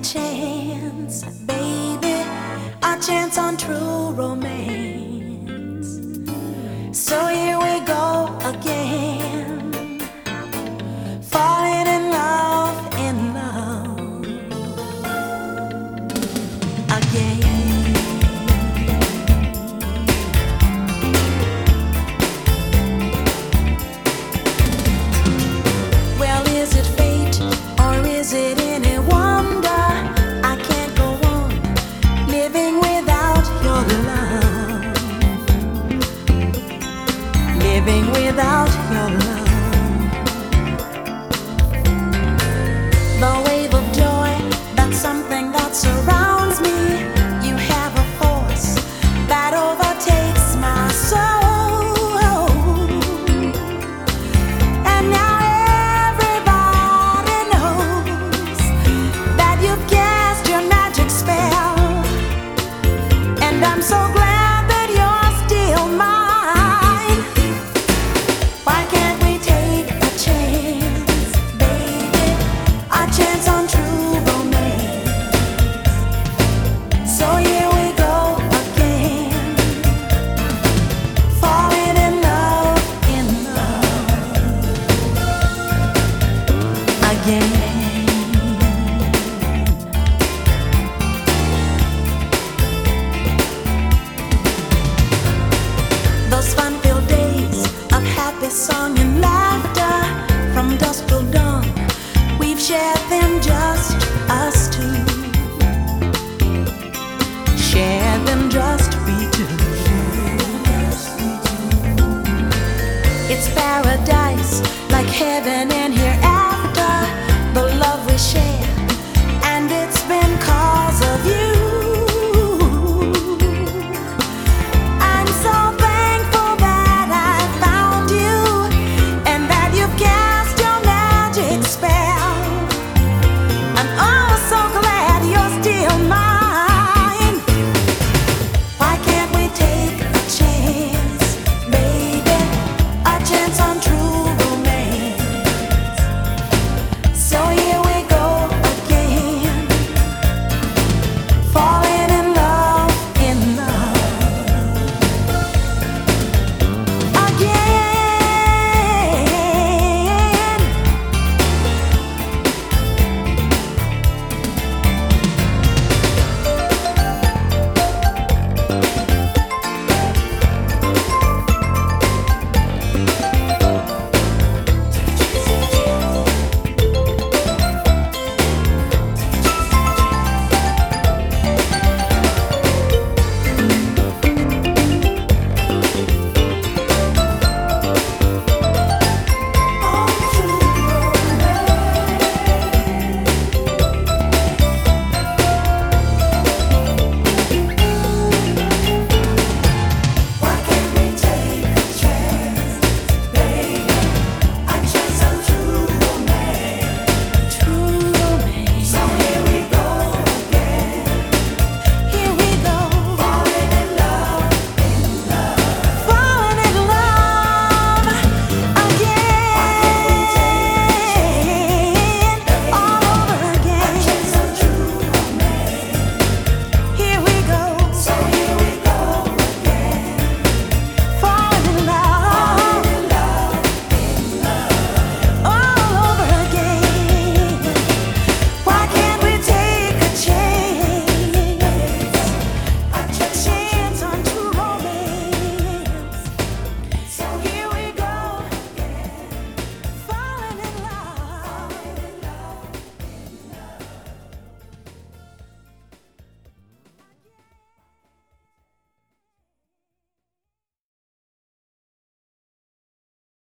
chance, baby, a chance on true romance. So here we go again, falling in love again. Well, is it fate or is it any wonder? I can't go on living without your love, living without your love. The wave of joy, that's something that surrounds me. You have a force that overtakes my soul, and now everybody knows that you've cast your magic spell, and I'm so glad